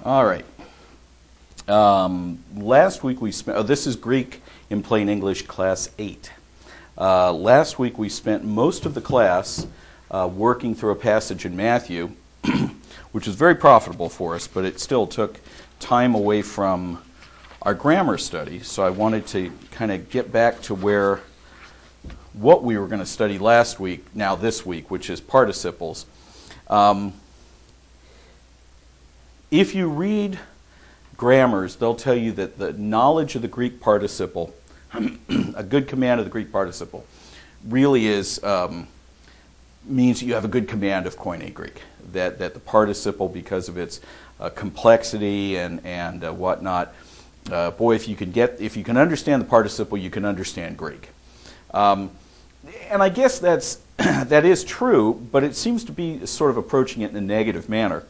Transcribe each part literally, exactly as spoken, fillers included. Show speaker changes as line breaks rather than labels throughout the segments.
All right. Um, last week we spent, oh, this is Greek in Plain English, Class eight. Uh, last week we spent most of the class uh, working through a passage in Matthew, which was very profitable for us, but it still took time away from our grammar study. So I wanted to kind of get back to where what we were going to study last week, now this week, which is participles. Um, if you read grammars, they'll tell you that the knowledge of the Greek participle, a good command of the Greek participle, really is um, means that you have a good command of Koine Greek. That that the participle, because of its uh, complexity and and uh, whatnot, uh, boy, if you can get if you can understand the participle, you can understand Greek. Um, and I guess that's that is true, but it seems to be sort of approaching it in a negative manner.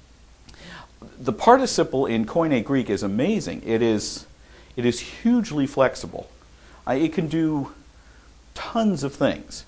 The participle in Koine Greek is amazing. It is it is hugely flexible. Uh, it can do tons of things,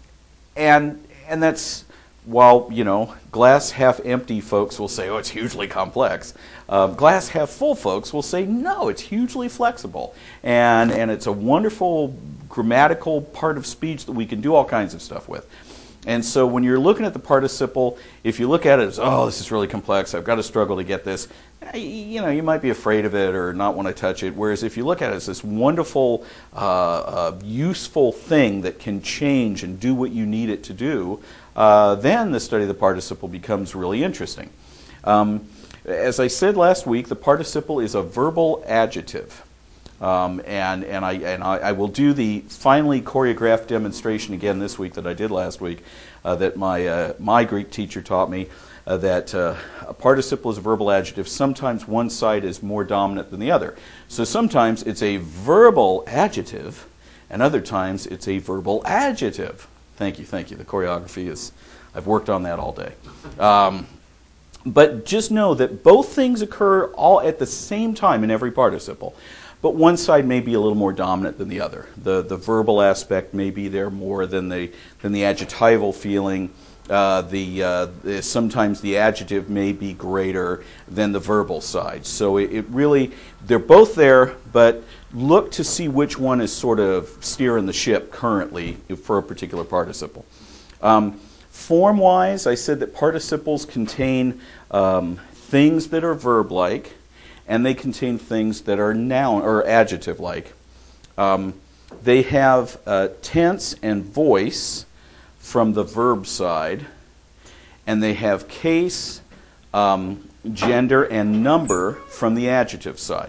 and and that's while you know glass half empty folks will say, oh, it's hugely complex. Uh, glass half full folks will say, no, it's hugely flexible, and and it's a wonderful grammatical part of speech that we can do all kinds of stuff with. And so when you're looking at the participle, if you look at it as, oh, this is really complex, I've got to struggle to get this, you know, you might be afraid of it or not want to touch it. Whereas if you look at it as this wonderful, uh, uh, useful thing that can change and do what you need it to do, uh, then the study of the participle becomes really interesting. Um, as I said last week, the participle is a verbal adjective. Um, and and I and I, I will do the finely choreographed demonstration again this week that I did last week, uh, that my uh, my Greek teacher taught me, uh, that uh, a participle is a verbal adjective. Sometimes one side is more dominant than the other. So sometimes it's a verbal adjective, and other times it's a verbal adjective. Thank you, thank you. The choreography is, I've worked on that all day. Um, but just know that both things occur all at the same time in every participle. But one side may be a little more dominant than the other. The the verbal aspect may be there more than the than the adjectival feeling. Uh, the, uh, the sometimes the adjective may be greater than the verbal side. So it, it really they're both there, but look to see which one is sort of steering the ship currently for a particular participle. Um, form-wise, I said that participles contain um, things that are verb-like, and they contain things that are noun or adjective-like. Um, they have uh, tense and voice from the verb side, and they have case, um, gender, and number from the adjective side.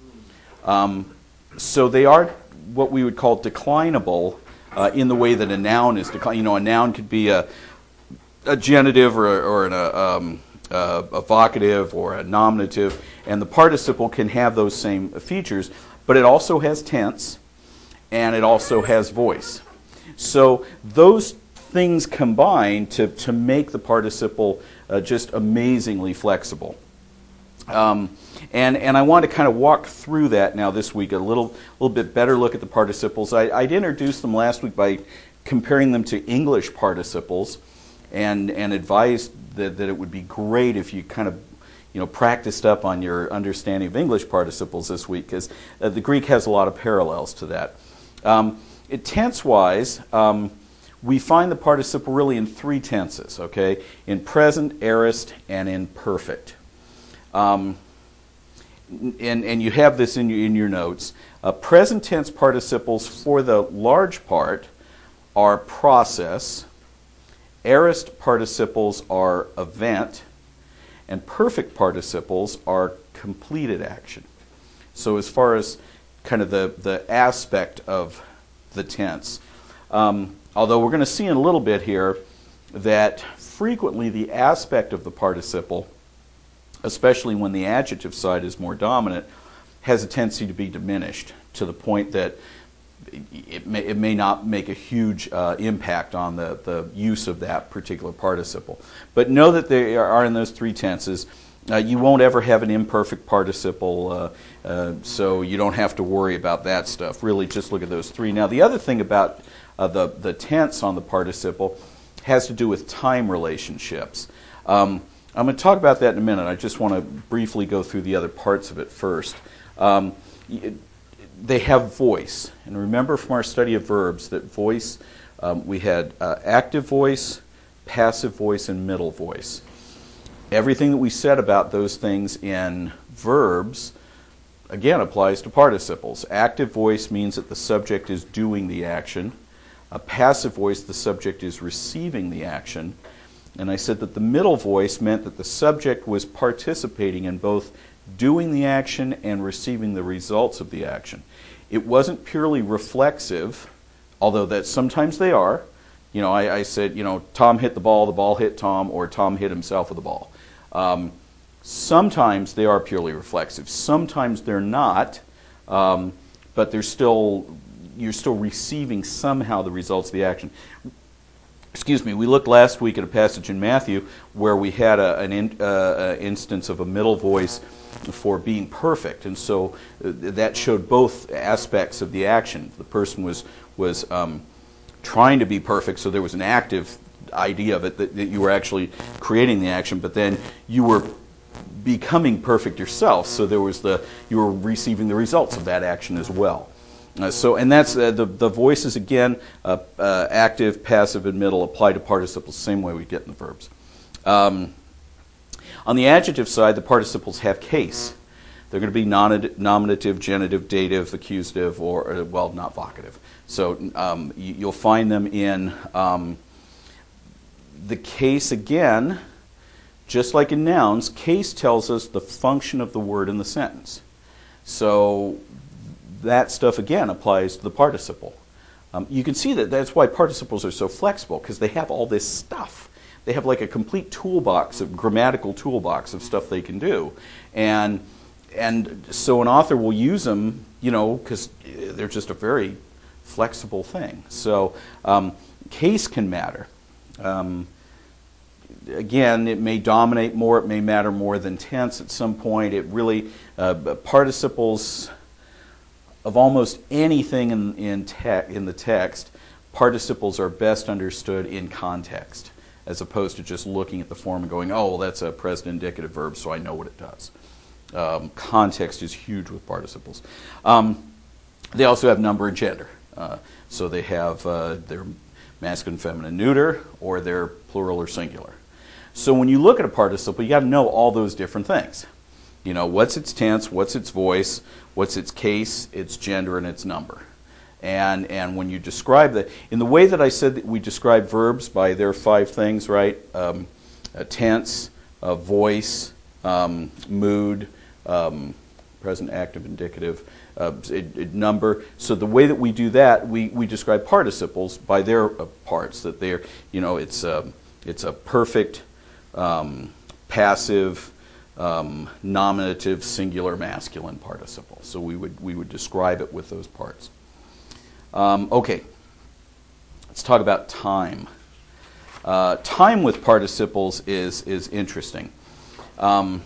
Um, so they are what we would call declinable uh, in the way that a noun is declinable. You know, a noun could be a, a genitive or, a, or an a, um, Uh, a vocative or a nominative, and the participle can have those same features, but it also has tense and it also has voice. So those things combine to, to make the participle uh, just amazingly flexible. Um, and, and I want to kind of walk through that now this week, a little, little bit better look at the participles. I, I'd introduced them last week by comparing them to English participles, and and advised that, that it would be great if you kind of you know practiced up on your understanding of English participles this week, because uh, the Greek has a lot of parallels to that. Um, it, tense-wise, um, we find the participle really in three tenses, okay? In present, aorist, and in perfect. Um, and, and you have this in your, in your notes. Uh, present tense participles, for the large part, are process. Aorist participles are event, and perfect participles are completed action. So as far as kind of the, the aspect of the tense, um, although we're going to see in a little bit here that frequently the aspect of the participle, especially when the adjective side is more dominant, has a tendency to be diminished to the point that It may, it may not make a huge uh, impact on the, the use of that particular participle. But know that they are in those three tenses. Uh, you won't ever have an imperfect participle, uh, uh, so you don't have to worry about that stuff. Really, just look at those three. Now, the other thing about uh, the, the tense on the participle has to do with time relationships. Um, I'm going to talk about that in a minute. I just want to briefly go through the other parts of it first. Um, they have voice. And remember from our study of verbs that voice, um, we had uh, active voice, passive voice, and middle voice. Everything that we said about those things in verbs, again, applies to participles. Active voice means that the subject is doing the action. A passive voice, the subject is receiving the action. And I said that the middle voice meant that the subject was participating in both doing the action and receiving the results of the action. It wasn't purely reflexive, although that sometimes they are. You know, I, I said, you know, Tom hit the ball, the ball hit Tom, or Tom hit himself with the ball. Um, sometimes they are purely reflexive. Sometimes they're not, um, but they're still, you're still receiving somehow the results of the action. Excuse me, we looked last week at a passage in Matthew where we had a, an in, uh, instance of a middle voice for being perfect, and so uh, that showed both aspects of the action. The person was was um, trying to be perfect, so there was an active idea of it that, that you were actually creating the action, but then you were becoming perfect yourself, so there was the you were receiving the results of that action as well. Uh, so, and that's uh, the the voices again, uh, uh, active, passive, and middle apply to participles the same way we get in the verbs. Um, on the adjective side, the participles have case. They're going to be non- nominative, genitive, dative, accusative, or, or well, not vocative. So um, you, you'll find them in um, the case again. Just like in nouns, case tells us the function of the word in the sentence. So that stuff, again, applies to the participle. Um, you can see that that's why participles are so flexible, because they have all this stuff. They have like a complete toolbox, a grammatical toolbox of stuff they can do. And and so an author will use them, you know, because they're just a very flexible thing. So um, case can matter. Um, Again, it may dominate more, it may matter more than tense at some point. It really, uh, participles of almost anything in in, te- in the text, participles are best understood in context, as opposed to just looking at the form and going, oh, well, that's a present indicative verb, so I know what it does. Um, context is huge with participles. Um, they also have number and gender. Uh, so they have uh, their masculine, feminine, neuter, or their plural or singular. So when you look at a participle, you got to know all those different things. You know, what's its tense, what's its voice, what's its case, its gender, and its number. And and when you describe that, in the way that I said that we describe verbs by their five things, right? Um, a tense, a voice, um, mood, um, present, active, indicative, uh, it, it number. So the way that we do that, we, we describe participles by their uh, parts. That they're, you know, it's a, it's a perfect, um, passive, um, nominative, singular, masculine participle. So we would we would describe it with those parts. Um, okay, let's talk about time. Uh, time with participles is is interesting. Um,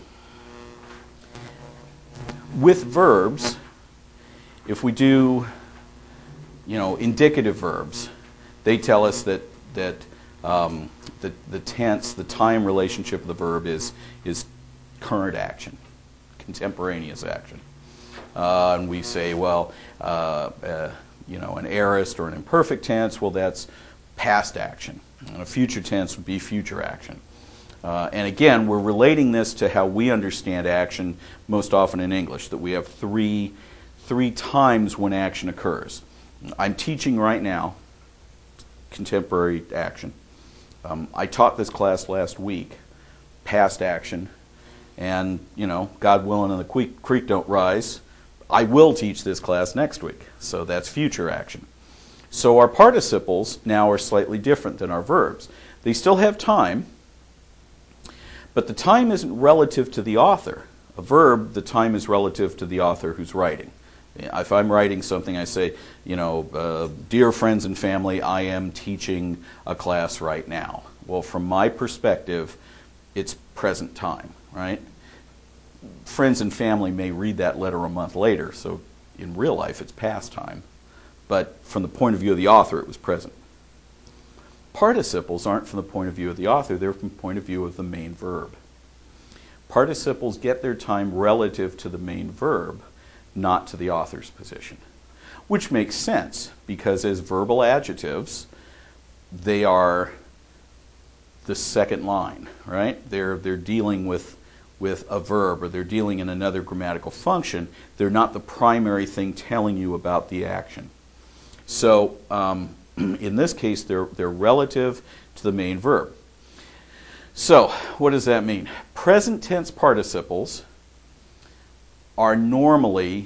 with verbs, if we do, you know, indicative verbs, they tell us that that um, the the tense, the time relationship of the verb is is current action, contemporaneous action, uh, and we say, well, uh, uh, you know, an aorist or an imperfect tense, well, that's past action, and a future tense would be future action. Uh, and again, we're relating this to how we understand action most often in English, that we have three three times when action occurs. I'm teaching right now contemporary action. Um, I taught this class last week, past action, and, you know, God willing and the creek, creek don't rise, I will teach this class next week. So that's future action. So our participles now are slightly different than our verbs. They still have time, but the time isn't relative to the author. A verb, the time is relative to the author who's writing. If I'm writing something, I say, you know, uh, dear friends and family, I am teaching a class right now. Well, from my perspective, it's present time, right? Friends and family may read that letter a month later, so in real life it's past time. But from the point of view of the author, it was present. Participles aren't from the point of view of the author, they're from the point of view of the main verb. Participles get their time relative to the main verb, not to the author's position. Which makes sense, because as verbal adjectives, they are the second line, right? They're, they're dealing with, with a verb, or they're dealing in another grammatical function. They're not the primary thing telling you about the action. So um, in this case, they're, they're relative to the main verb. So what does that mean? Present tense participles are normally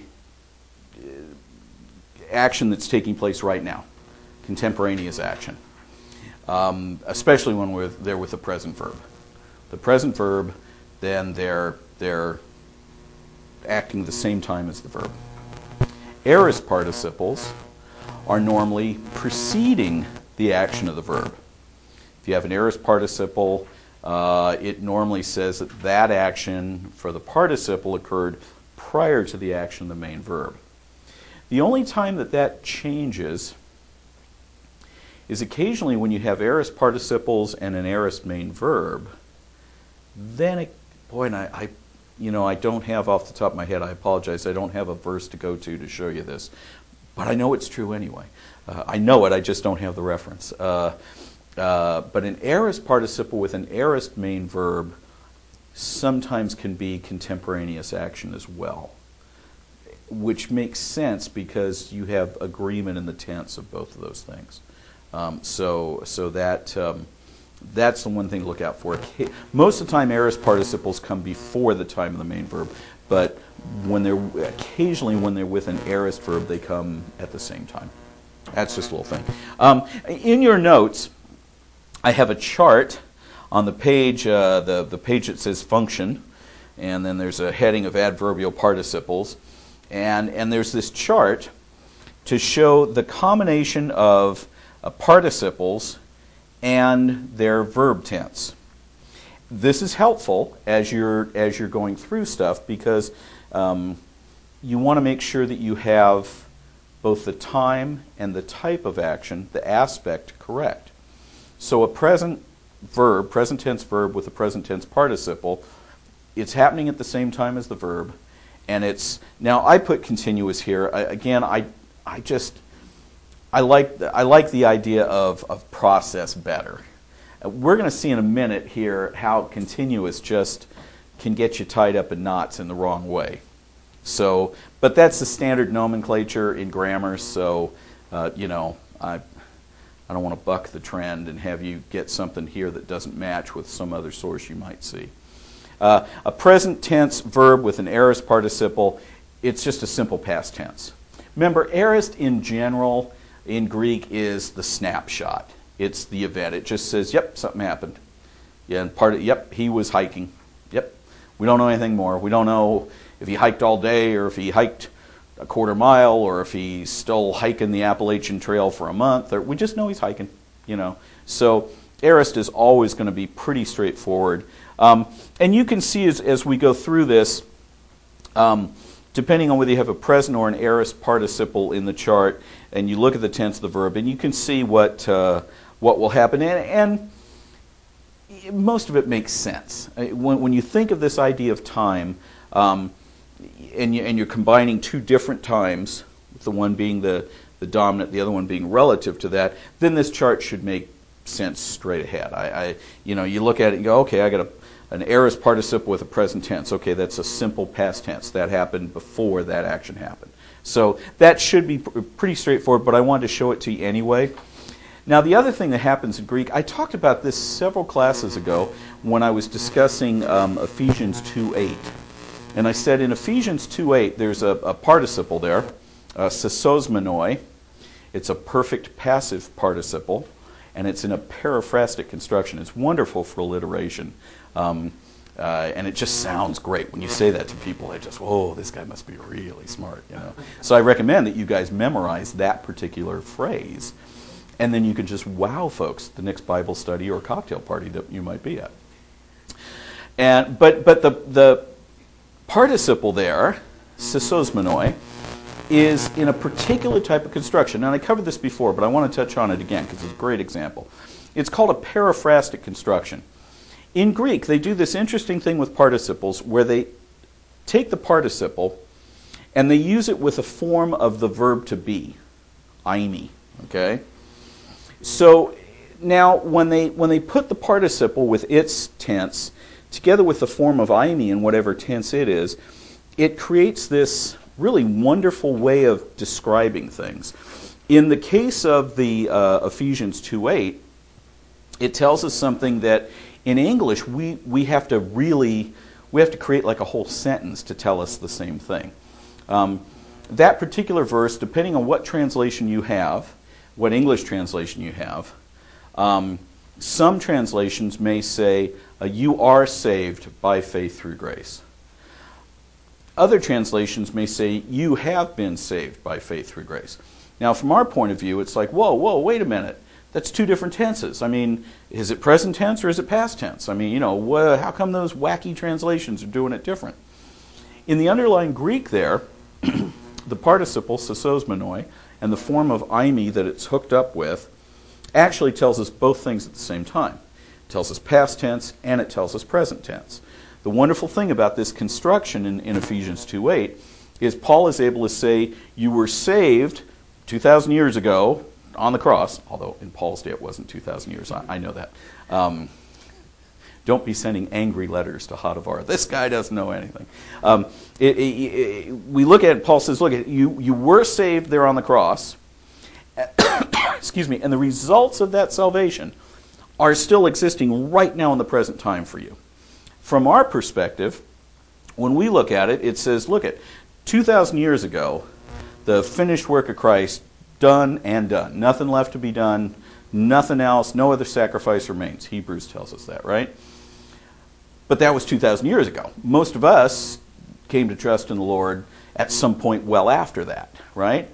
action that's taking place right now, contemporaneous action, um, especially when we're, they're with the present verb. The present verb, then they're, they're acting the same time as the verb. Aorist participles are normally preceding the action of the verb. If you have an aorist participle, uh, it normally says that that action for the participle occurred prior to the action of the main verb. The only time that that changes is occasionally when you have aorist participles and an aorist main verb. Then, it, boy, and I, I, you know, I don't have off the top of my head, I apologize, I don't have a verse to go to to show you this. But I know it's true anyway. Uh, I know it, I just don't have the reference. Uh, uh, but an aorist participle with an aorist main verb sometimes can be contemporaneous action as well, which makes sense because you have agreement in the tense of both of those things. Um, so, so that um, that's the one thing to look out for. Most of the time, aorist participles come before the time of the main verb, but when they're occasionally when they're with an aorist verb, they come at the same time. That's just a little thing. Um, in your notes, I have a chart on the page, uh, the the page that says function, and then there's a heading of adverbial participles, and and there's this chart to show the combination of uh, participles and their verb tense. This is helpful as you're as you're going through stuff because um, you want to make sure that you have both the time and the type of action, the aspect, correct. So a present verb, present tense verb with a present tense participle, it's happening at the same time as the verb, and it's now I put continuous here. I, again, I I just I like the, I like the idea of of process better. We're going to see in a minute here how continuous just can get you tied up in knots in the wrong way. So, but that's the standard nomenclature in grammar. So, uh, you know, I I don't want to buck the trend and have you get something here that doesn't match with some other source you might see. Uh, a present tense verb with an aorist participle, it's just a simple past tense. Remember, aorist in general in Greek is the snapshot. It's the event. It just says, yep, something happened. Yeah, and part of, yep, he was hiking. Yep. We don't know anything more. We don't know if he hiked all day or if he hiked a quarter mile or if he's still hiking the Appalachian Trail for a month. Or we just know he's hiking, you know. So aorist is always going to be pretty straightforward. Um, and you can see as, as we go through this, um, depending on whether you have a present or an aorist participle in the chart, and you look at the tense of the verb, and you can see what uh, what will happen. And, and most of it makes sense. When, when you think of this idea of time, um, and, you, and you're combining two different times, the one being the, the dominant, the other one being relative to that, then this chart should make sense straight ahead. I, I you know, you look at it and go, okay, I got a an aorist participle with a present tense. Okay, that's a simple past tense. That happened before that action happened. So that should be pr- pretty straightforward, but I wanted to show it to you anyway. Now, the other thing that happens in Greek, I talked about this several classes ago when I was discussing um, Ephesians two eight. And I said in Ephesians two eight, there's a, a participle there, uh, sesosmenoi. It's a perfect passive participle, and it's in a periphrastic construction. It's wonderful for alliteration. Um, uh, and it just sounds great. When you say that to people, they just, whoa, this guy must be really smart, you know. So I recommend that you guys memorize that particular phrase, and then you can just wow folks the next Bible study or cocktail party that you might be at. And but but the the participle there, sesosmenoi, is in a particular type of construction. And I covered this before, but I want to touch on it again because it's a great example. It's called a periphrastic construction. In Greek, they do this interesting thing with participles where they take the participle and they use it with a form of the verb to be, eimi. Okay? So now when they when they put the participle with its tense together with the form of eimi in whatever tense it is, it creates this really wonderful way of describing things. In the case of the uh, Ephesians two eight, it tells us something that in English we, we have to really, we have to create like a whole sentence to tell us the same thing. Um, that particular verse, depending on what translation you have, what English translation you have, um, some translations may say, uh, you are saved by faith through grace. Other translations may say, you have been saved by faith through grace. Now, from our point of view, it's like, whoa, whoa, wait a minute. That's two different tenses. I mean, is it present tense or is it past tense? I mean, you know, wh- how come those wacky translations are doing it different? In the underlying Greek there, the participle, sososmenoi, and the form of eimi that it's hooked up with actually tells us both things at the same time. It tells us past tense and it tells us present tense. The wonderful thing about this construction in, in Ephesians two eight is Paul is able to say, you were saved two thousand years ago on the cross, although in Paul's day it wasn't two thousand years, I, I know that. Um, don't be sending angry letters to Hadavar. This guy doesn't know anything. Um, it, it, it, we look at it, Paul says, look, you, you were saved there on the cross, excuse me, and the results of that salvation are still existing right now in the present time for you. From our perspective, when we look at it, it says, look at two thousand years ago, the finished work of Christ, done and done. Nothing left to be done, nothing else, no other sacrifice remains. Hebrews tells us that, right? But that was two thousand years ago. Most of us came to trust in the Lord at some point well after that, right?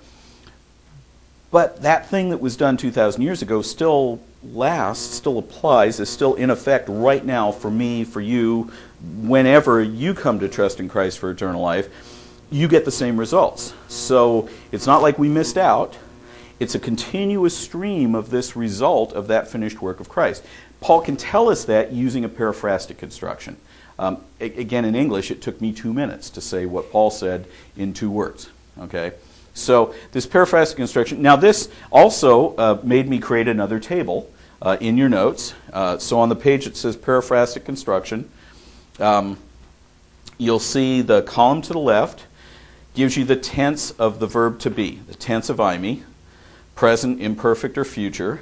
But that thing that was done two thousand years ago still lasts, still applies, is still in effect right now for me, for you. Whenever you come to trust in Christ for eternal life, you get the same results. So it's not like we missed out. It's a continuous stream of this result of that finished work of Christ. Paul can tell us that using a periphrastic construction. Um, a- again, in English, it took me two minutes to say what Paul said in two words. Okay, so this periphrastic construction. Now, this also uh, made me create another table uh, in your notes. Uh, so on the page it says periphrastic construction. Um, you'll see the column to the left gives you the tense of the verb to be, the tense of eimi, present, imperfect, or future.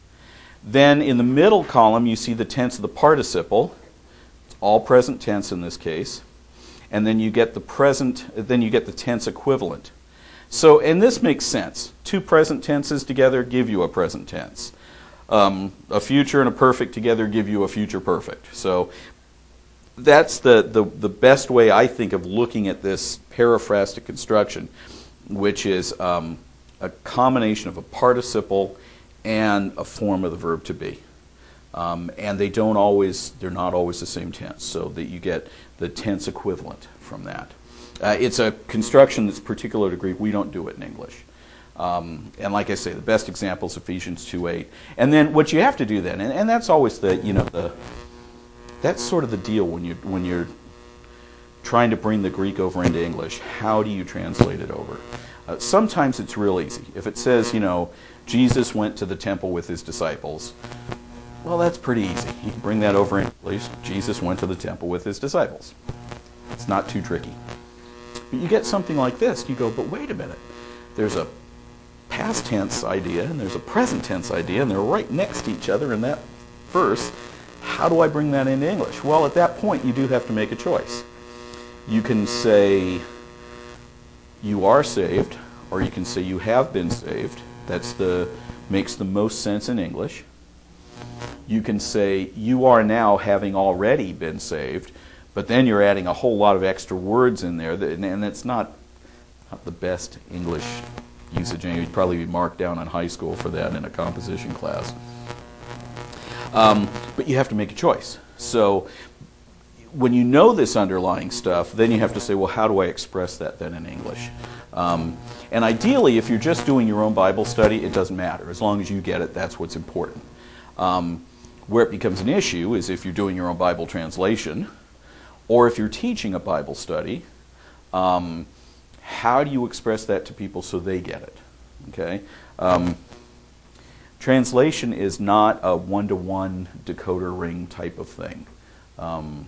Then in the middle column, you see the tense of the participle. It's all present tense in this case. And then you get the present, then you get the tense equivalent. So, and this makes sense. Two present tenses together give you a present tense. Um, a future and a perfect together give you a future perfect. So that's the, the, the best way, I think, of looking at this periphrastic construction, which is um, a combination of a participle and a form of the verb to be. Um, and they don't always, they're not always the same tense, so that you get the tense equivalent from that. Uh, it's a construction that's particular to Greek. We don't do it in English. Um, and like I say, the best example is Ephesians two eight. And then what you have to do then, and, and that's always the, you know, the, that's sort of the deal when you when you're trying to bring the Greek over into English. How do you translate it over? Uh, sometimes it's real easy. If it says, you know, Jesus went to the temple with his disciples, well, that's pretty easy. You can bring that over in English. Jesus went to the temple with his disciples. It's not too tricky. But you get something like this. You go, but wait a minute. There's a past tense idea and there's a present tense idea, and they're right next to each other in that verse. How do I bring that into English? Well, at that point, you do have to make a choice. You can say you are saved, or you can say you have been saved. That's the makes the most sense in English. You can say you are now having already been saved, but then you're adding a whole lot of extra words in there, that, and it's not, not the best English usage. You'd probably be marked down in high school for that in a composition class. Um, but you have to make a choice. So when you know this underlying stuff, then you have to say, well, how do I express that then in English? Um, and ideally, if you're just doing your own Bible study, it doesn't matter. As long as you get it, that's what's important. Um, Where it becomes an issue is if you're doing your own Bible translation, or if you're teaching a Bible study. Um, how do you express that to people so they get it? Okay. Um, translation is not a one-to-one decoder ring type of thing. Um,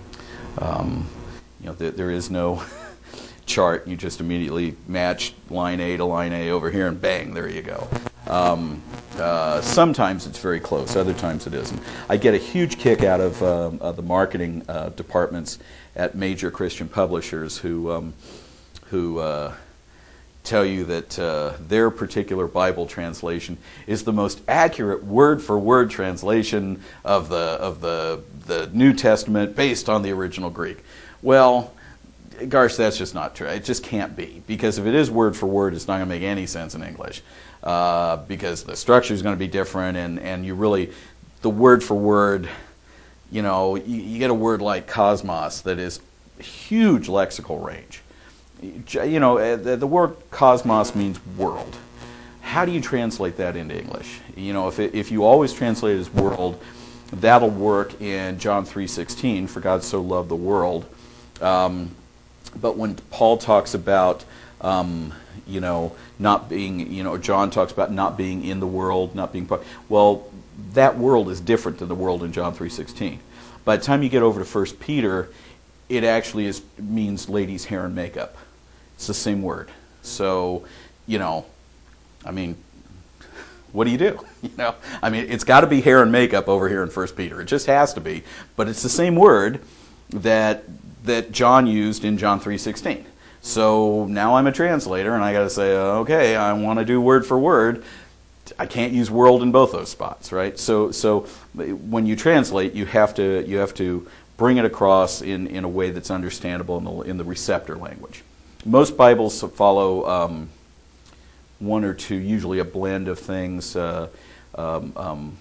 um, you know, th- there is no chart. You just immediately match line A to line A over here, and bang, there you go. Um, uh, sometimes it's very close. Other times it isn't. I get a huge kick out of, uh, of the marketing uh, departments at major Christian publishers who um, who uh, tell you that uh, their particular Bible translation is the most accurate word-for-word translation of the of the the New Testament based on the original Greek. Well, gosh, that's just not true. It just can't be, because if it is word for word, it's not going to make any sense in English, uh, because the structure is going to be different, and and you really, the word for word, you know, you, you get a word like cosmos that is huge lexical range. You know, the, the word cosmos means world. How do you translate that into English? You know, if it, if you always translate it as world, that'll work in John three sixteen, for God so loved the world. Um, but when Paul talks about, um, you know, not being, you know, John talks about not being in the world, not being part, well, that world is different than the world in John three sixteen. By the time you get over to First Peter, it actually is means ladies' hair and makeup. It's the same word. So, you know, I mean, what do you do? You know, I mean, it's got to be hair and makeup over here in First Peter. It just has to be. But it's the same word that that John used in John three sixteen. So now I'm a translator, and I got to say, okay, I want to do word for word. I can't use world in both those spots, right? So, so when you translate, you have to you have to bring it across in, in a way that's understandable in the in the receptor language. Most Bibles follow um, one or two, usually a blend of things. Uh, um, um,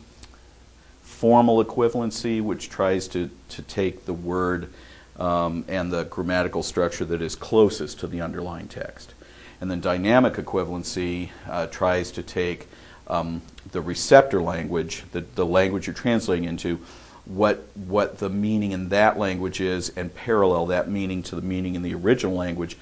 formal equivalency, which tries to, to take the word um, and the grammatical structure that is closest to the underlying text. And then dynamic equivalency uh, tries to take um, the receptor language, the, the language you're translating into, what what the meaning in that language is, and parallel that meaning to the meaning in the original language,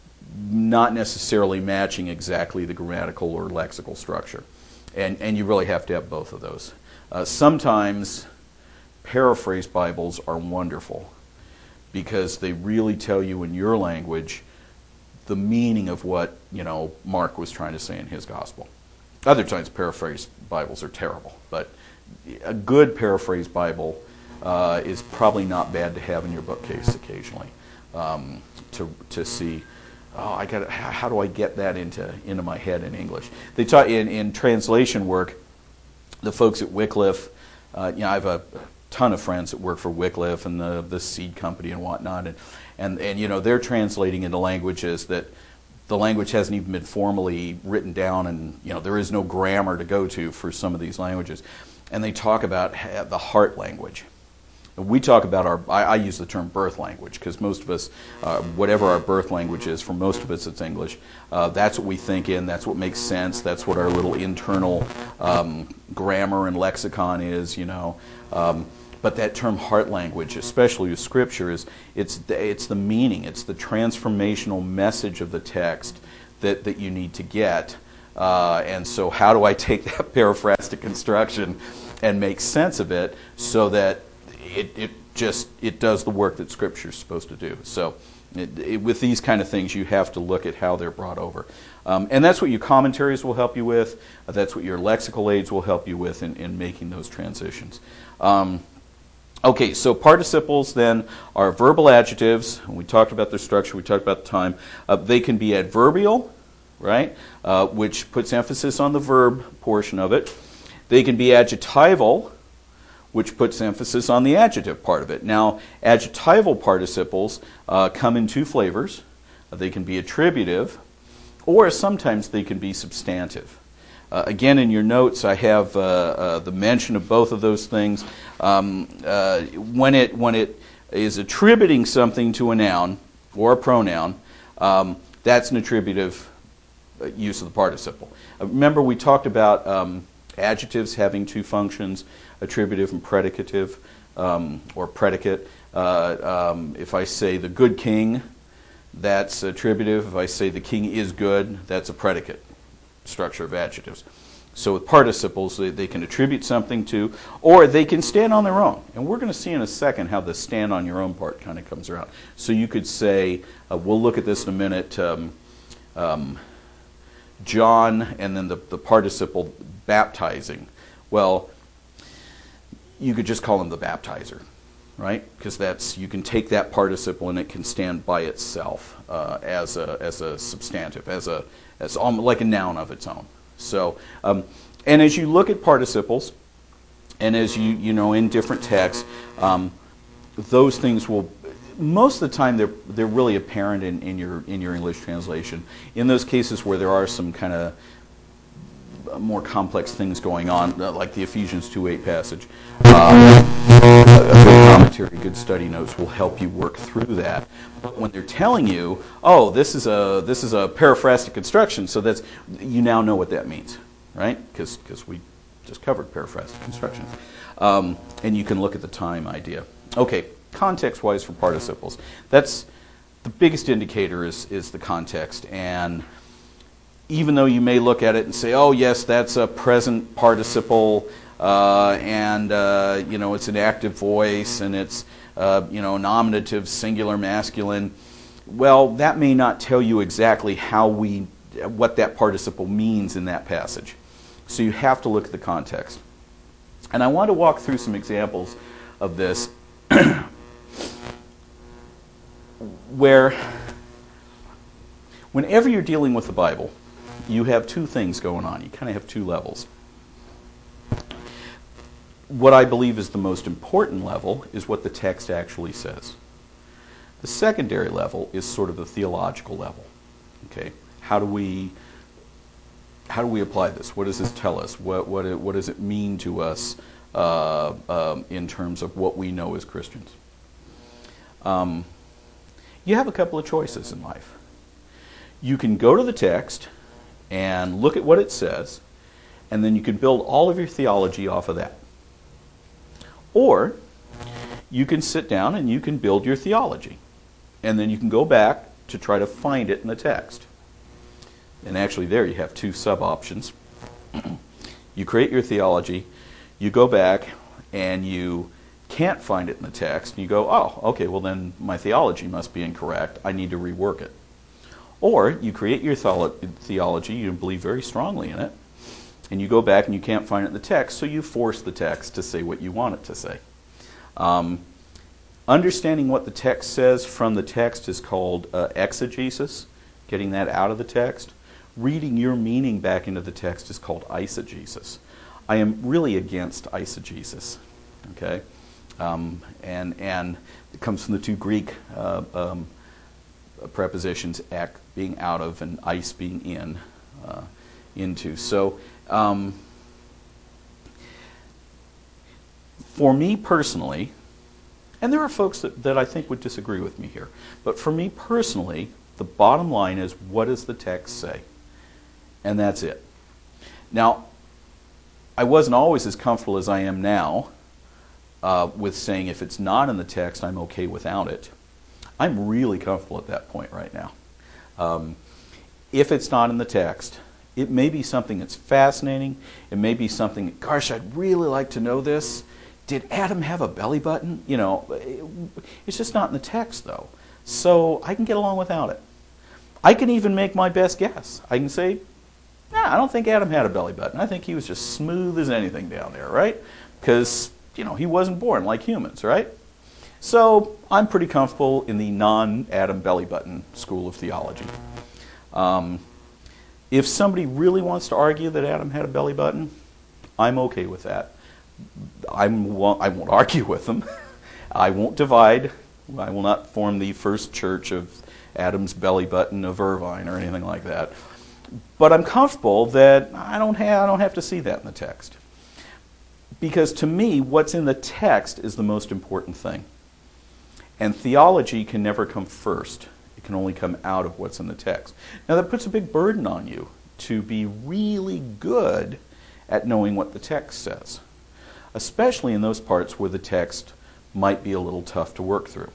not necessarily matching exactly the grammatical or lexical structure. And, and you really have to have both of those. Uh, sometimes paraphrase Bibles are wonderful because they really tell you in your language the meaning of what, you know, Mark was trying to say in his gospel. Other times paraphrase Bibles are terrible, but a good paraphrase Bible uh, is probably not bad to have in your bookcase occasionally um, to to see. Oh, I got. How do I get that into into my head in English? They taught in in translation work. The folks at Wycliffe, uh, you know, I have a ton of friends that work for Wycliffe and the the seed company and whatnot, and and and you know they're translating into languages that the language hasn't even been formally written down, and you know there is no grammar to go to for some of these languages, and they talk about the heart language. We talk about our, I, I use the term birth language because most of us, uh, whatever our birth language is, for most of us it's English. Uh, that's what we think in, that's what makes sense, that's what our little internal um, grammar and lexicon is, you know. Um, but that term heart language, especially with Scripture, is it's the, it's the meaning, it's the transformational message of the text that, that you need to get. Uh, and so how do I take that paraphrastic construction and make sense of it so that It, it just it does the work that Scripture is supposed to do. So it, it, with these kind of things, you have to look at how they're brought over. Um, and that's what your commentaries will help you with. Uh, that's what your lexical aids will help you with in, in making those transitions. Um, okay, so participles then are verbal adjectives. We talked about their structure. We talked about the time. Uh, they can be adverbial, right, uh, which puts emphasis on the verb portion of it. They can be adjectival, which puts emphasis on the adjective part of it. Now, adjectival participles uh, come in two flavors. Uh, they can be attributive, or sometimes they can be substantive. Uh, again, in your notes, I have uh, uh, the mention of both of those things. Um, uh, when it when it is attributing something to a noun or a pronoun, um, that's an attributive use of the participle. Uh, remember, we talked about um, adjectives having two functions, attributive and predicative, um, or predicate. Uh, um, if I say the good king, that's attributive. If I say the king is good, that's a predicate structure of adjectives. So with participles, they, they can attribute something to, or they can stand on their own. And we're going to see in a second how the stand on your own part kind of comes around. So you could say, uh, we'll look at this in a minute, um, um, John, and then the, the participle baptizing. Well, you could just call him the baptizer, right? Because that's, you can take that participle and it can stand by itself uh, as a as a substantive, as a as almost like a noun of its own. So, um, and as you look at participles, and as you you know in different texts, um, those things will, most of the time they're they're really apparent in, in your in your English translation. In those cases where there are some kind of more complex things going on, like the Ephesians two eight passage, um, a good commentary, good study notes will help you work through that. But when they're telling you, oh, this is a this is a periphrastic construction, so that's, you now know what that means, right? Because because we just covered periphrastic constructions, um, and you can look at the time idea. Okay, context-wise for participles, that's the biggest indicator is is the context. And even though you may look at it and say, oh, yes, that's a present participle, uh, and, uh, you know, it's an active voice, and it's, uh, you know, nominative, singular, masculine, well, that may not tell you exactly how we, what that participle means in that passage. So you have to look at the context. And I want to walk through some examples of this where whenever you're dealing with the Bible, you have two things going on. You kind of have two levels. What I believe is the most important level is what the text actually says. The secondary level is sort of the theological level. Okay, how do we how do we apply this? What does this tell us? What what it, what does it mean to us uh, um, in terms of what we know as Christians? Um, you have a couple of choices in life. You can go to the text and look at what it says, and then you can build all of your theology off of that. Or you can sit down and you can build your theology, and then you can go back to try to find it in the text. And actually there you have two sub-options. You create your theology, you go back, and you can't find it in the text, and you go, oh, okay, well then my theology must be incorrect, I need to rework it. Or you create your theology, you believe very strongly in it, and you go back and you can't find it in the text, so you force the text to say what you want it to say. Um, understanding what the text says from the text is called uh, exegesis, getting that out of the text. Reading your meaning back into the text is called eisegesis. I am really against eisegesis, okay? Um, and, and it comes from the two Greek uh, um, prepositions, ek being out of and eis being in, uh, into. So um, for me personally, and there are folks that, that I think would disagree with me here, but for me personally, the bottom line is, what does the text say? And that's it. Now, I wasn't always as comfortable as I am now uh, with saying if it's not in the text, I'm okay without it. I'm really comfortable at that point right now. Um, if it's not in the text, it may be something that's fascinating. It may be something, gosh, I'd really like to know this. Did Adam have a belly button? You know, it, it's just not in the text, though. So I can get along without it. I can even make my best guess. I can say, nah, I don't think Adam had a belly button. I think he was just smooth as anything down there, right? Because, you know, he wasn't born like humans, right? So I'm pretty comfortable in the non-Adam belly button school of theology. Um, if somebody really wants to argue that Adam had a belly button, I'm okay with that. I'm, I won't argue with them. I won't divide. I will not form the first church of Adam's belly button of Irvine or anything like that. But I'm comfortable that I don't have, I don't have to see that in the text. Because to me, what's in the text is the most important thing. And theology can never come first. It can only come out of what's in the text. Now that puts a big burden on you to be really good at knowing what the text says, especially in those parts where the text might be a little tough to work through.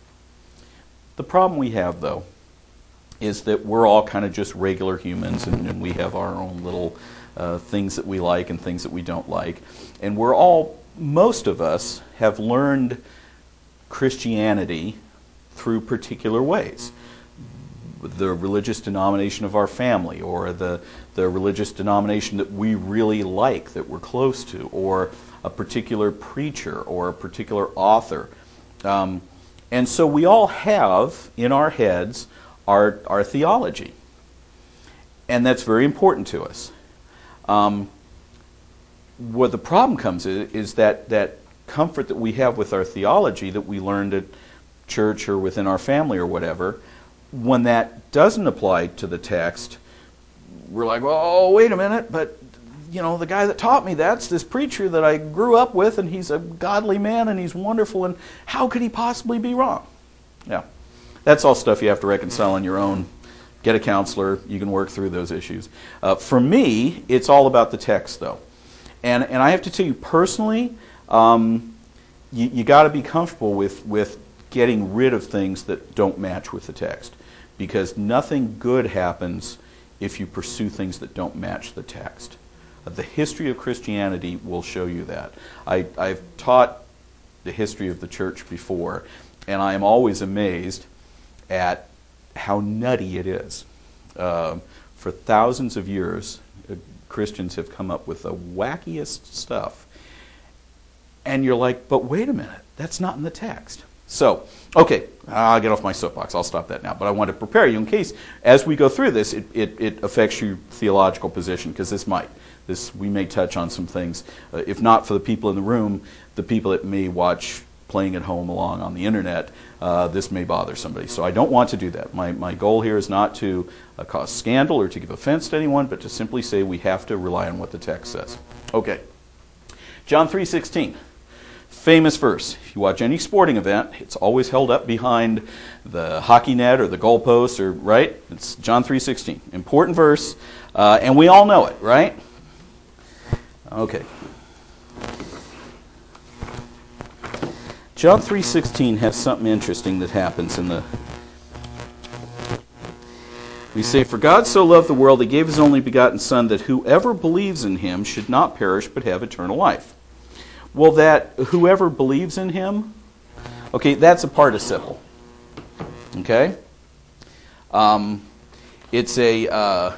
The problem we have, though, is that we're all kind of just regular humans, and, and we have our own little uh, things that we like and things that we don't like. And we're all, most of us, have learned Christianity through particular ways. The religious denomination of our family, or the, the religious denomination that we really like, that we're close to, or a particular preacher, or a particular author. Um, and so we all have, in our heads, our, our theology. And that's very important to us. Um, where the problem comes is, is that, that comfort that we have with our theology that we learned at church or within our family or whatever, when that doesn't apply to the text, we're like, oh, wait a minute, but you know, the guy that taught me that's this preacher that I grew up with, and he's a godly man, and he's wonderful, and how could he possibly be wrong? Yeah, that's all stuff you have to reconcile on your own. Get a counselor. You can work through those issues. Uh, for me, it's all about the text, though. And and I have to tell you personally, um, you, you got to be comfortable with, with getting rid of things that don't match with the text, because nothing good happens if you pursue things that don't match the text. Uh, the history of Christianity will show you that. I, I've taught the history of the church before, and I am always amazed at how nutty it is. Uh, for thousands of years, uh, Christians have come up with the wackiest stuff. And you're like, but wait a minute, that's not in the text. So, okay, I'll get off my soapbox. I'll stop that now. But I want to prepare you in case, as we go through this, it, it, it affects your theological position, because this might. This we may touch on some things. Uh, if not for the people in the room, the people that may watch playing at home along on the internet, uh, this may bother somebody. So I don't want to do that. My, my goal here is not to uh, cause scandal or to give offense to anyone, but to simply say we have to rely on what the text says. Okay. John three sixteen. Famous verse. If you watch any sporting event, it's always held up behind the hockey net or the goalpost, or right? It's John three sixteen. Important verse, uh, and we all know it, right? Okay. John three sixteen has something interesting that happens in the... We say, "For God so loved the world, he gave his only begotten Son, that whoever believes in him should not perish but have eternal life." Well, that whoever believes in him, okay, that's a participle. Okay? Um, it's a uh,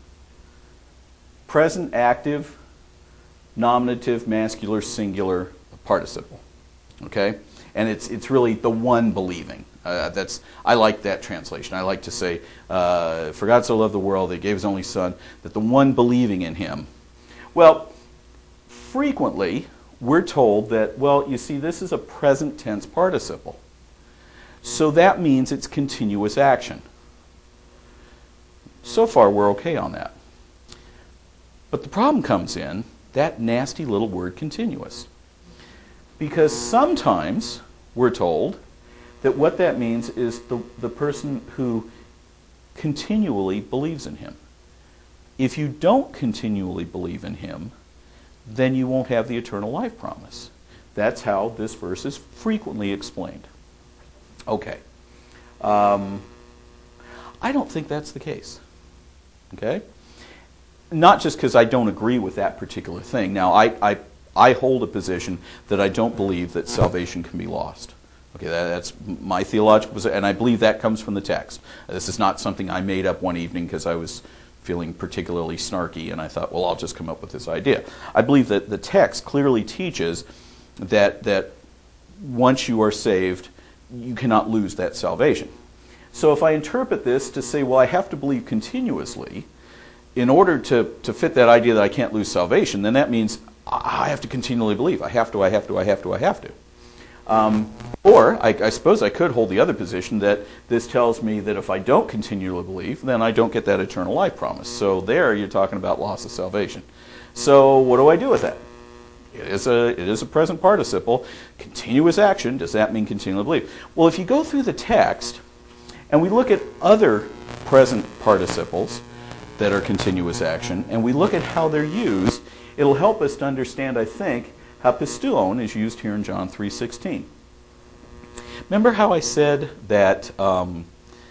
present active, nominative, masculine, singular participle. Okay? And it's it's really the one believing. Uh, that's I like that translation. I like to say, uh, "For God so loved the world, that he gave his only Son, that the one believing in him." Well, frequently we're told that, well, you see, this is a present tense participle. So that means it's continuous action. So far, we're okay on that. But the problem comes in that nasty little word continuous. Because sometimes we're told that what that means is the, the person who continually believes in him. If you don't continually believe in him, then you won't have the eternal life promise. That's how this verse is frequently explained. Okay. Um, I don't think that's the case. Okay? Not just because I don't agree with that particular thing. Now, I, I, I hold a position that I don't believe that salvation can be lost. Okay, that, that's my theological position, and I believe that comes from the text. This is not something I made up one evening because I was feeling particularly snarky, and I thought, well, I'll just come up with this idea. I believe that the text clearly teaches that that once you are saved, you cannot lose that salvation. So if I interpret this to say, well, I have to believe continuously in order to, to fit that idea that I can't lose salvation, then that means I have to continually believe. I have to, I have to, I have to, I have to. Um, or I, I suppose I could hold the other position that this tells me that if I don't continually believe, then I don't get that eternal life promise. So there you're talking about loss of salvation. So what do I do with that? It is a it is a present participle. Continuous action, does that mean continually believe? Well, if you go through the text and we look at other present participles that are continuous action, and we look at how they're used, it'll help us to understand, I think, how pisteuon is used here in John three sixteen. Remember how I said that um,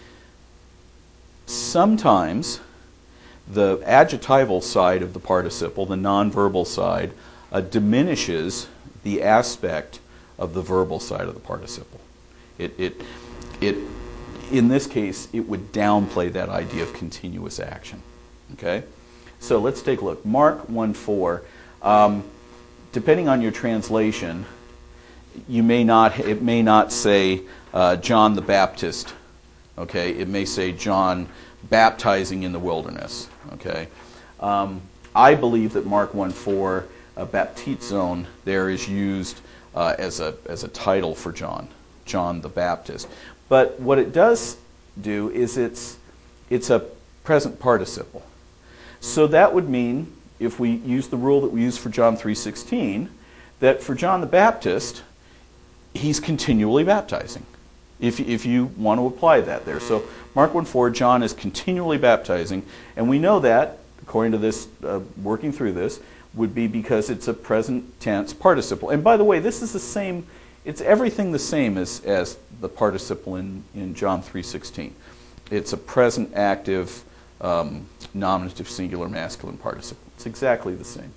sometimes the adjectival side of the participle, the nonverbal side, uh, diminishes the aspect of the verbal side of the participle. It, it, it, in this case, it would downplay that idea of continuous action. Okay? So let's take a look. Mark one four. Um, depending on your translation, you may not. It may not say uh, John the Baptist. Okay? It may say John baptizing in the wilderness. Okay? Um, I believe that Mark one four, uh, baptizon, there is used uh, as a as a title for John, John the Baptist. But what it does do is it's it's a present participle. So that would mean, if we use the rule that we use for John three sixteen, that for John the Baptist, he's continually baptizing. If if you want to apply that there. So Mark one four, John is continually baptizing, and we know that, according to this, uh, working through this, would be because it's a present tense participle. And by the way, this is the same, it's everything the same as, as the participle in, in John three sixteen. It's a present active um, nominative singular masculine participle. It's exactly the same.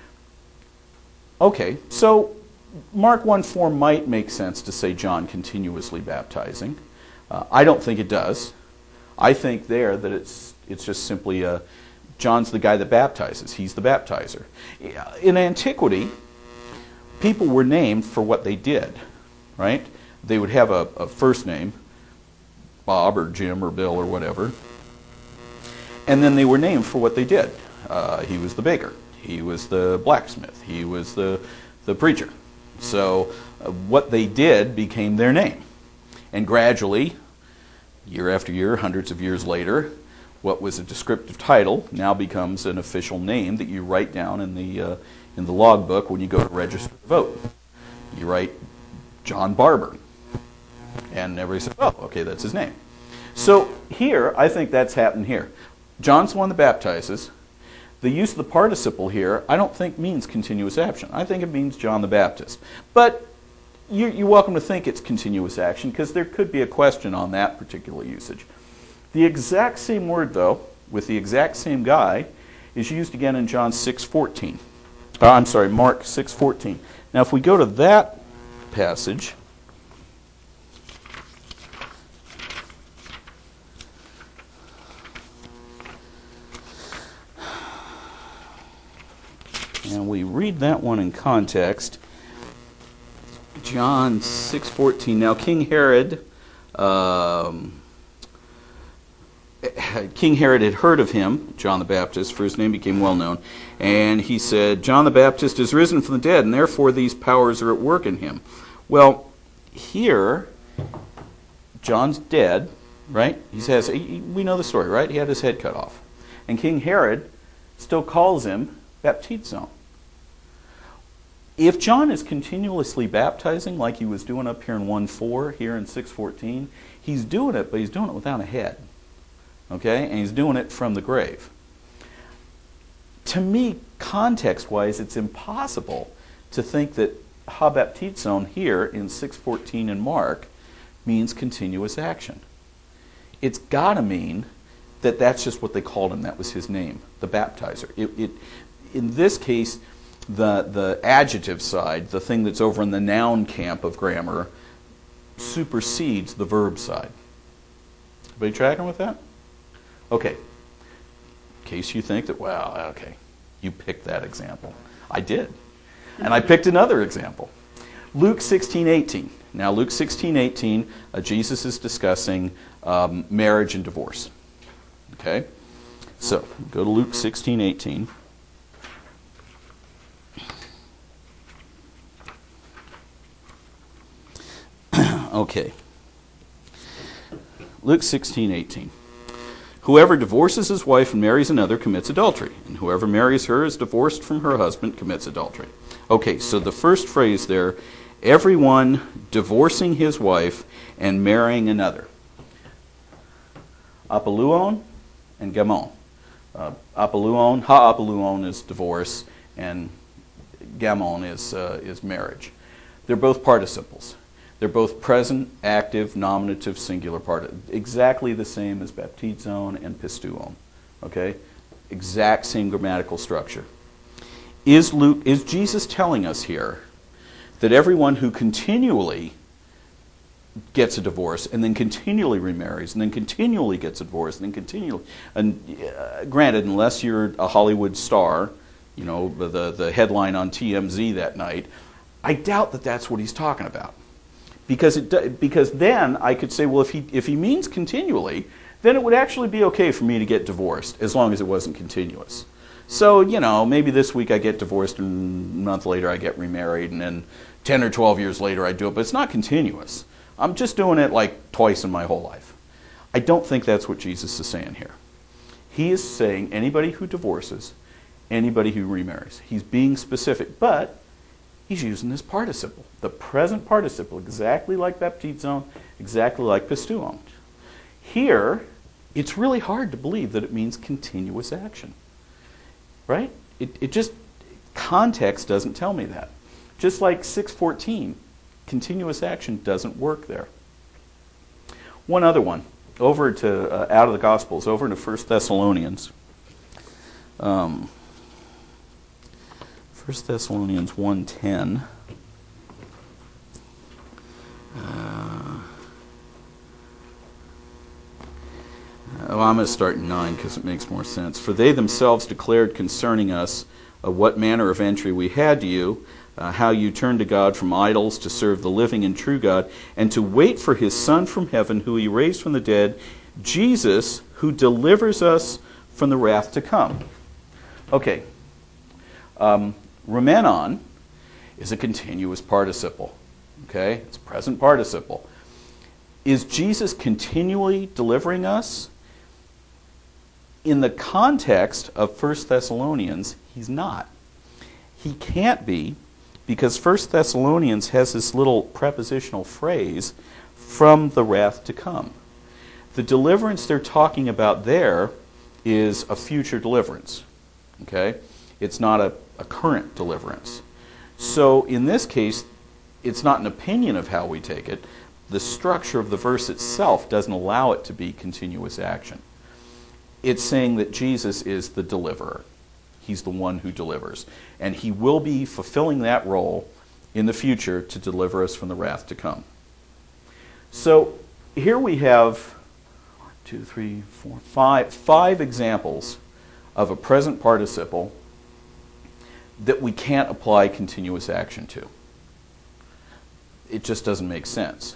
Okay, so Mark one four might make sense to say John continuously baptizing. Uh, I don't think it does. I think there that it's it's just simply a, John's the guy that baptizes. He's the baptizer. In antiquity, people were named for what they did, right? They would have a, a first name, Bob or Jim or Bill or whatever, and then they were named for what they did. Uh, he was the baker. He was the blacksmith. He was the the preacher. So uh, what they did became their name. And gradually, year after year, hundreds of years later, what was a descriptive title now becomes an official name that you write down in the uh, in the logbook when you go to register to vote. You write John Barber, and everybody says, "Oh, okay, that's his name." So here, I think that's happened here. John's the one that baptizes. The use of the participle here, I don't think means continuous action. I think it means John the Baptist. But you're, you're welcome to think it's continuous action, because there could be a question on that particular usage. The exact same word, though, with the exact same guy, is used again in John six fourteen. Uh, I'm sorry, Mark six fourteen. Now, if we go to that passage, and we read that one in context, John six fourteen. Now, King Herod, um, King Herod had heard of him, John the Baptist, for his name became well known, and he said, "John the Baptist is risen from the dead, and therefore these powers are at work in him." Well, here, John's dead, right? He says, we know the story, right? He had his head cut off, and King Herod still calls him baptizon. If John is continuously baptizing like he was doing up here in one four, here in six fourteen, he's doing it, but he's doing it without a head. Okay? And he's doing it from the grave. To me, context-wise, it's impossible to think that ha baptizon here in six fourteen in Mark means continuous action. It's got to mean that that's just what they called him. That was his name, the baptizer. It, it, in this case, the the adjective side, the thing that's over in the noun camp of grammar, supersedes the verb side. Everybody tracking with that? Okay. In case you think that, well, okay, you picked that example. I did. And I picked another example. Luke sixteen eighteen. Now, Luke sixteen eighteen, uh, Jesus is discussing um, marriage and divorce. Okay? So, go to Luke sixteen eighteen. Okay. Luke sixteen eighteen. Whoever divorces his wife and marries another commits adultery, and whoever marries her is divorced from her husband commits adultery. Okay, so the first phrase there, everyone divorcing his wife and marrying another. Apollyon and gamon. Uh, apollyon, ha apollyon is divorce, and gamon is uh, is marriage. They're both participles. They're both present, active, nominative, singular part. Exactly the same as baptizon and pisteuon. Okay? Exact same grammatical structure. Is Luke, is Jesus telling us here that everyone who continually gets a divorce and then continually remarries and then continually gets a divorce and then continually, and uh, granted, unless you're a Hollywood star, you know, the the headline on T M Z that night, I doubt that that's what he's talking about. Because it because then I could say, well, if he if he means continually, then it would actually be okay for me to get divorced as long as it wasn't continuous. So, you know, maybe this week I get divorced and a month later I get remarried and then ten or twelve years later I do it, but it's not continuous. I'm just doing it like twice in my whole life. I don't think that's what Jesus is saying here. He is saying anybody who divorces, anybody who remarries. He's being specific, but he's using this participle, the present participle, exactly like baptizon, exactly like pisteuon. Here, it's really hard to believe that it means continuous action, right? It, it just, context doesn't tell me that. Just like six fourteen, continuous action doesn't work there. One other one, over to, uh, out of the Gospels, over to First Thessalonians. Um, First Thessalonians one ten. Uh, well, I'm going to start in nine because it makes more sense. For they themselves declared concerning us uh, what manner of entry we had to you, uh, how you turned to God from idols to serve the living and true God, and to wait for his Son from heaven, who he raised from the dead, Jesus, who delivers us from the wrath to come. Okay. Um, Rumenon is a continuous participle. Okay? It's a present participle. Is Jesus continually delivering us? In the context of First Thessalonians, he's not. He can't be, because First Thessalonians has this little prepositional phrase, from the wrath to come. The deliverance they're talking about there is a future deliverance. Okay? It's not a, a current deliverance. So in this case, it's not an opinion of how we take it. The structure of the verse itself doesn't allow it to be continuous action. It's saying that Jesus is the deliverer. He's the one who delivers. And he will be fulfilling that role in the future to deliver us from the wrath to come. So here we have one, two, three, four, five, five examples of a present participle that we can't apply continuous action to. It just doesn't make sense.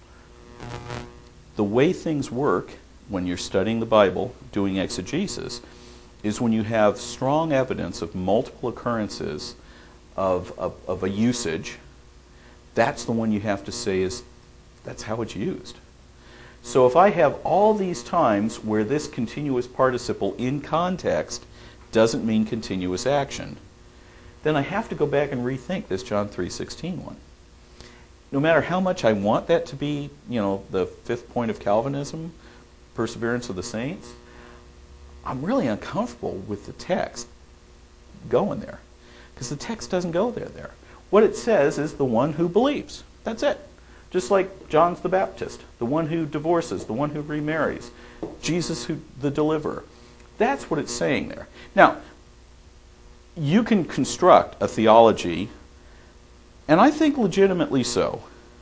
The way things work when you're studying the Bible, doing exegesis, is when you have strong evidence of multiple occurrences of, of, of a usage, that's the one you have to say is, that's how it's used. So if I have all these times where this continuous participle in context doesn't mean continuous action, then I have to go back and rethink this John three sixteen one. No matter how much I want that to be, you know, the fifth point of Calvinism, perseverance of the saints, I'm really uncomfortable with the text going there. Because the text doesn't go there there. What it says is the one who believes. That's it. Just like John's the Baptist, the one who divorces, the one who remarries, Jesus who the deliverer. That's what it's saying there. Now, you can construct a theology, and I think legitimately so,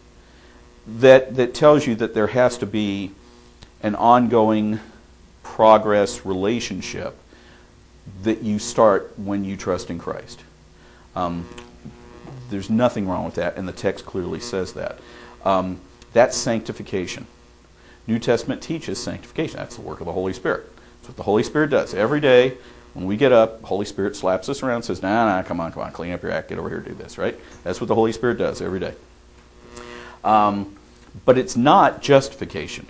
that, that tells you that there has to be an ongoing progress relationship that you start when you trust in Christ. Um, there's nothing wrong with that, and the text clearly says that. Um, that's sanctification. New Testament teaches sanctification. That's the work of the Holy Spirit. That's what the Holy Spirit does. Every day when we get up, the Holy Spirit slaps us around and says, nah, nah, come on, come on, clean up your act, get over here, do this, right? That's what the Holy Spirit does every day. Um, but it's not justification.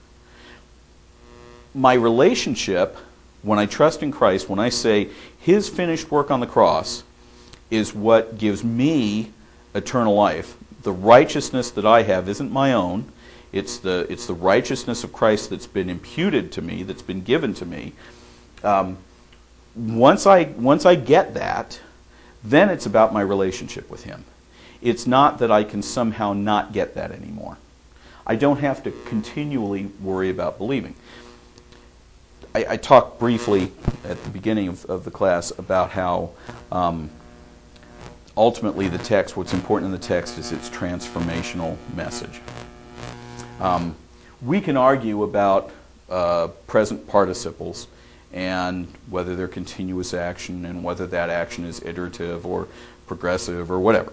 My relationship, when I trust in Christ, when I say his finished work on the cross is what gives me eternal life, the righteousness that I have isn't my own. It's the it's the righteousness of Christ that's been imputed to me, that's been given to me. Um, once I once I get that, then it's about my relationship with him. It's not that I can somehow not get that anymore. I don't have to continually worry about believing. I, I talked briefly at the beginning of, of the class about how um, ultimately the text, what's important in the text is its transformational message. Um, we can argue about uh, present participles and whether they're continuous action and whether that action is iterative or progressive or whatever.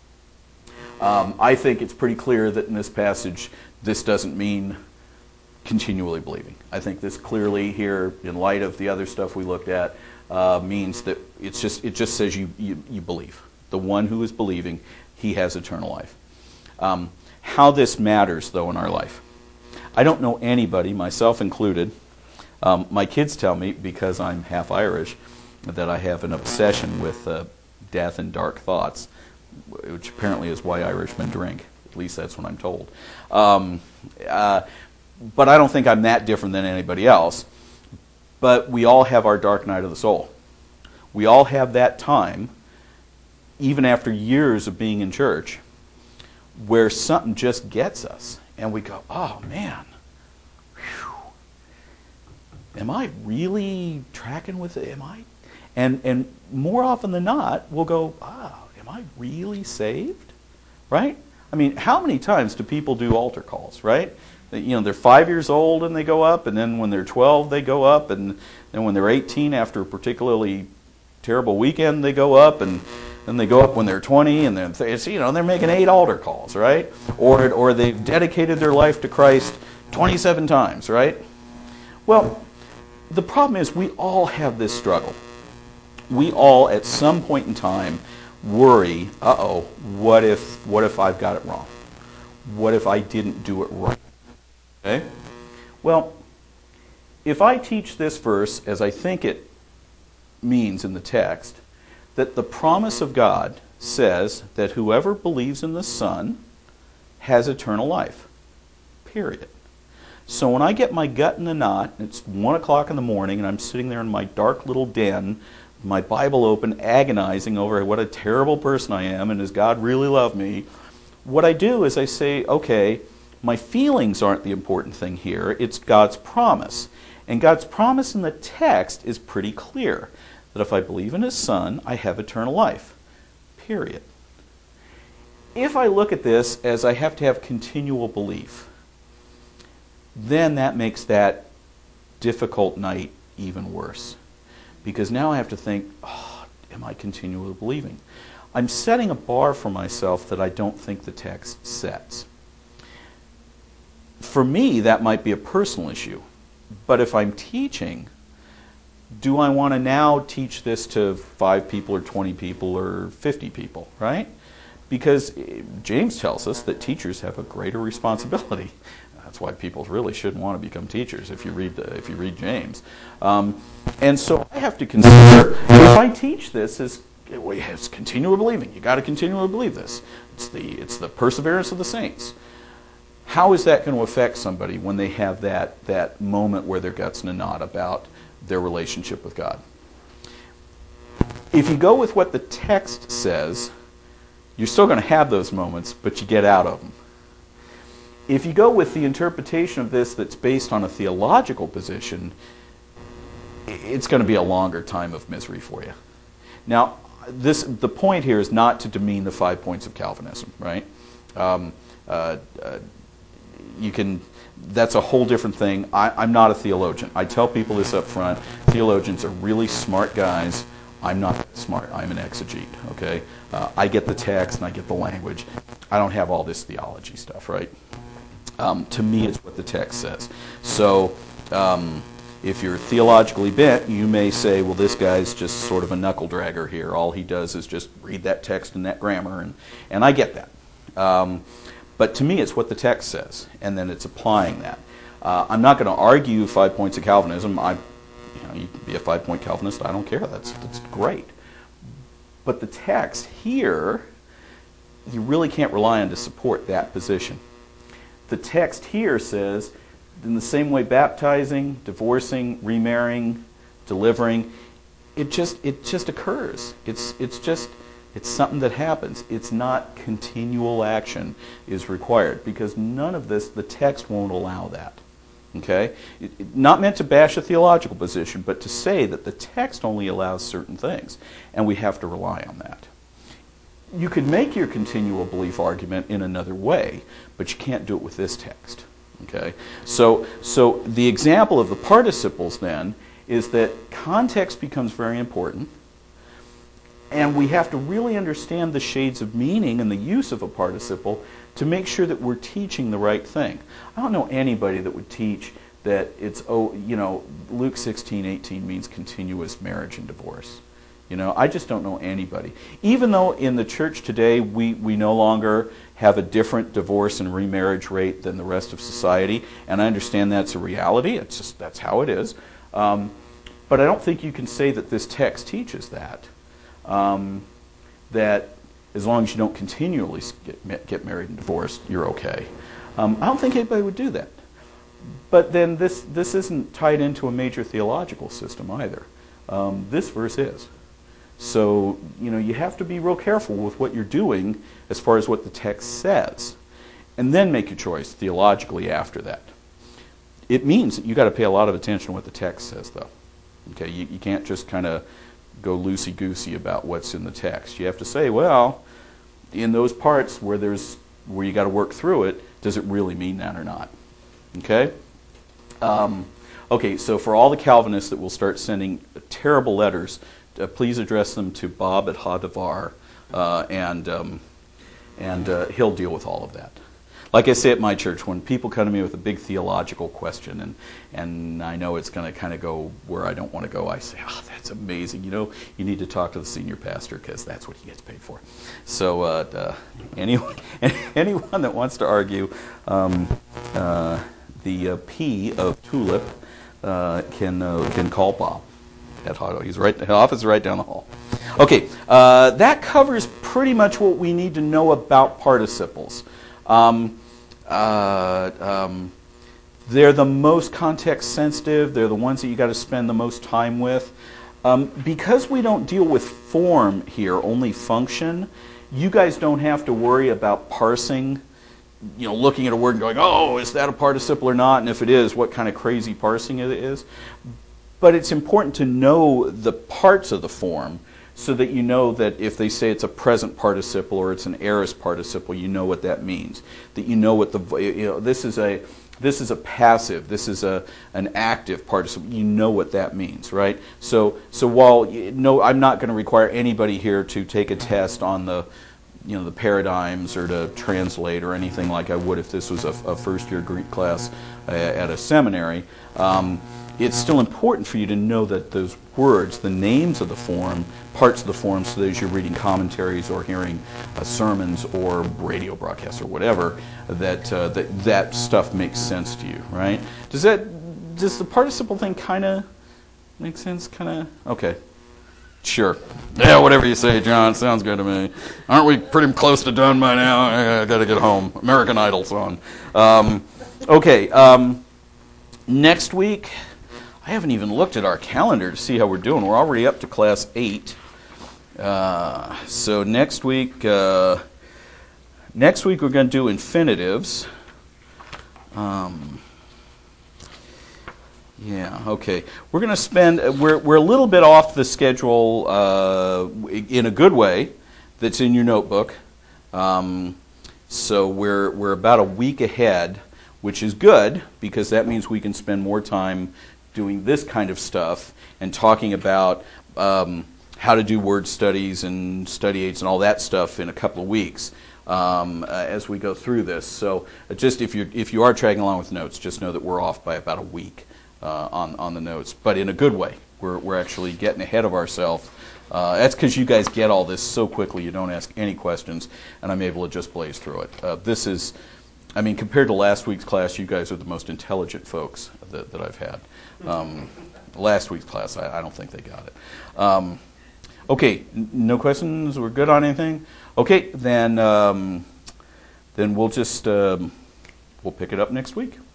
Um, I think it's pretty clear that in this passage this doesn't mean continually believing. I think this clearly here, in light of the other stuff we looked at, uh, means that it's just it just says you, you, you believe. The one who is believing, he has eternal life. Um, how this matters, though, in our life. I don't know anybody, myself included. Um, my kids tell me, because I'm half Irish, that I have an obsession with uh, death and dark thoughts, which apparently is why Irishmen drink. At least that's what I'm told. Um, uh, but I don't think I'm that different than anybody else. But we all have our dark night of the soul. We all have that time, even after years of being in church, where something just gets us. And we go, oh, man, whew, am I really tracking with it? Am I? And, and more often than not, we'll go, ah, am I really saved? Right? I mean, how many times do people do altar calls, right? You know, they're five years old and they go up, and then when they're twelve, they go up, and then when they're eighteen, after a particularly terrible weekend, they go up, and then they go up when they're twenty, and then it's, you know, they're making eight altar calls, right? Or or they've dedicated their life to Christ twenty-seven times, right? Well, the problem is we all have this struggle. We all, at some point in time, worry, uh-oh, what if what if I've got it wrong? What if I didn't do it right? Okay? Well, if I teach this verse as I think it means in the text, that the promise of God says that whoever believes in the Son has eternal life. Period. So when I get my gut in a knot, and it's one o'clock in the morning, and I'm sitting there in my dark little den, my Bible open, agonizing over what a terrible person I am, and does God really love me? What I do is I say, okay, my feelings aren't the important thing here. It's God's promise. And God's promise in the text is pretty clear, that if I believe in His Son, I have eternal life. Period. If I look at this as I have to have continual belief, then that makes that difficult night even worse. Because now I have to think, oh, am I continually believing? I'm setting a bar for myself that I don't think the text sets. For me, that might be a personal issue. But if I'm teaching, do I want to now teach this to five people or twenty people or fifty people, right? Because James tells us that teachers have a greater responsibility. That's why people really shouldn't want to become teachers if you read the, if you read James. Um, and so I have to consider, if I teach this as it's continual believing, you got to continually believe this. It's the it's the perseverance of the saints. How is that going to affect somebody when they have that that moment where their gut's in a knot about their relationship with God? If you go with what the text says, you're still going to have those moments, but you get out of them. If you go with the interpretation of this that's based on a theological position, it's going to be a longer time of misery for you. Now, this the point here is not to demean the five points of Calvinism, right? Um, uh, uh, you can. That's a whole different thing. I, I'm not a theologian. I tell people this up front. Theologians are really smart guys. I'm not that smart. I'm an exegete, okay? Uh, I get the text and I get the language. I don't have all this theology stuff, right? Um, to me, it's what the text says. So um, if you're theologically bent, you may say, well, this guy's just sort of a knuckle dragger here. All he does is just read that text and that grammar, and, and I get that. Um, but to me, it's what the text says, and then it's applying that. Uh, I'm not going to argue five points of Calvinism. I, you know, you can be a five-point Calvinist. I don't care. That's that's great. But the text here, you really can't rely on to support that position. The text here says, in the same way baptizing, divorcing, remarrying, delivering, it just it just occurs. It's it's just it's something that happens. It's not continual action is required, because none of this, the text won't allow that. Okay? It, it, not meant to bash a theological position, but to say that the text only allows certain things, and we have to rely on that. You could make your continual belief argument in another way, but you can't do it with this text. Okay? So, so the example of the participles then is that context becomes very important, and we have to really understand the shades of meaning and the use of a participle to make sure that we're teaching the right thing. I don't know anybody that would teach that it's, oh, you know, Luke sixteen eighteen means continuous marriage and divorce. You know, I just don't know anybody. Even though in the church today we, we no longer have a different divorce and remarriage rate than the rest of society, and I understand that's a reality. It's just that's how it is. Um, but I don't think you can say that this text teaches that. Um, that as long as you don't continually get, get married and divorced, you're okay. Um, I don't think anybody would do that. But then this this isn't tied into a major theological system either. Um, this verse is. So, you know, you have to be real careful with what you're doing as far as what the text says, and then make your choice theologically after that. It means that you got to pay a lot of attention to what the text says, though. Okay, you, you can't just kind of go loosey-goosey about what's in the text. You have to say, well, in those parts where there's where you got to work through it, does it really mean that or not? Okay. Um, okay. So for all the Calvinists that will start sending terrible letters, uh, please address them to Bob at Hadavar, uh, and um, and uh, he'll deal with all of that. Like I say at my church, when people come to me with a big theological question, and, and I know it's going to kind of go where I don't want to go, I say, oh, that's amazing. You know, you need to talk to the senior pastor because that's what he gets paid for. So uh, uh, anyone, anyone that wants to argue, um, uh, the uh, P of tulip uh, can uh, can call Bob at Hotto. He's right. The office is right down the hall. Okay, uh, that covers pretty much what we need to know about participles. Um, uh, um, they're the most context sensitive. They're the ones that you got to spend the most time with. Um, because we don't deal with form here, only function, you guys don't have to worry about parsing, you know, looking at a word and going, oh, is that a participle or not? And if it is, what kind of crazy parsing it is. But it's important to know the parts of the form so that you know that if they say it's a present participle or it's an aorist participle, you know what that means. That you know what the, you know, this is a this is a passive, this is a an active participle. You know what that means, right? So so while no, I'm not going to require anybody here to take a test on the, you know, the paradigms or to translate or anything like I would if this was a, a first year Greek class uh, at a seminary. Um, It's still important for you to know that those words, the names of the form, parts of the form, so that as you're reading commentaries or hearing uh, sermons or radio broadcasts or whatever, that uh, that that stuff makes sense to you, right? Does that does the participle thing kind of make sense? Kind of okay. Sure. Yeah, whatever you say, John. Sounds good to me. Aren't we pretty close to done by now? I, I got to get home. American Idol's on. Um, okay. Um, next week. I haven't even looked at our calendar to see how we're doing. We're already up to class eight. Uh, so next week, uh, next week we're going to do infinitives. Um, yeah, okay. We're going to spend. We're we're a little bit off the schedule uh, in a good way. That's in your notebook. Um, so we're we're about a week ahead, which is good because that means we can spend more time doing this kind of stuff and talking about um, how to do word studies and study aids and all that stuff in a couple of weeks um, uh, as we go through this. So uh, just if you if you are tracking along with notes, just know that we're off by about a week uh, on on the notes, but in a good way. We're we're actually getting ahead of ourselves. Uh, that's because you guys get all this so quickly. You don't ask any questions, and I'm able to just blaze through it. Uh, this is, I mean, compared to last week's class, you guys are the most intelligent folks that, that I've had. Um, last week's class, I, I don't think they got it. Um, okay, n- no questions? We're good on anything? Okay, then um, then we'll just um, we'll pick it up next week.